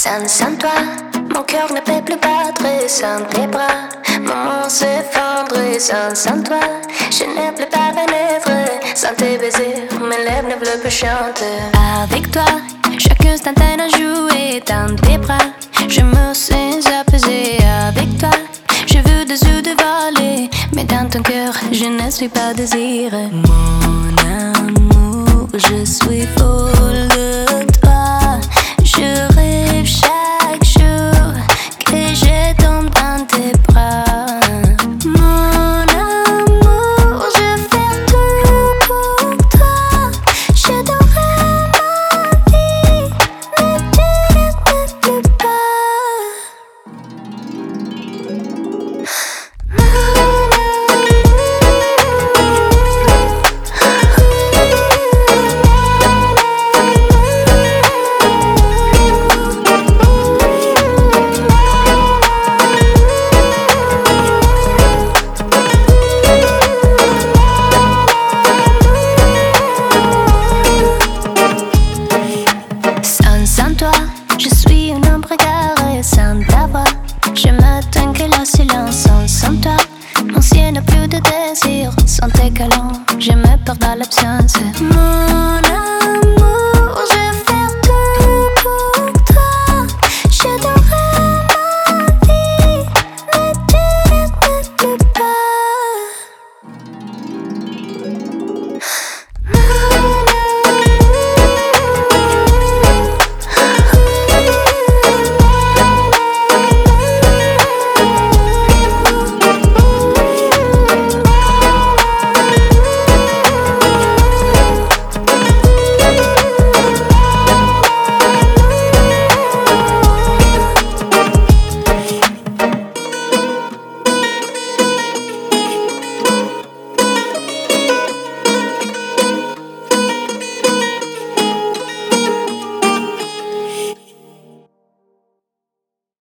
Sans toi, mon cœur ne peut plus battre. Sans tes bras, maman s'effondre. Sans toi, je ne peux pas renaître. Sans tes baisers, mes lèvres ne veulent plus chanter. Avec toi, chaque instant a joué. Dans tes bras, je me sens apaisée. Avec toi, je veux des yeux de voler. Mais dans ton cœur, je ne suis pas désirée. Mon amour, je suis folle de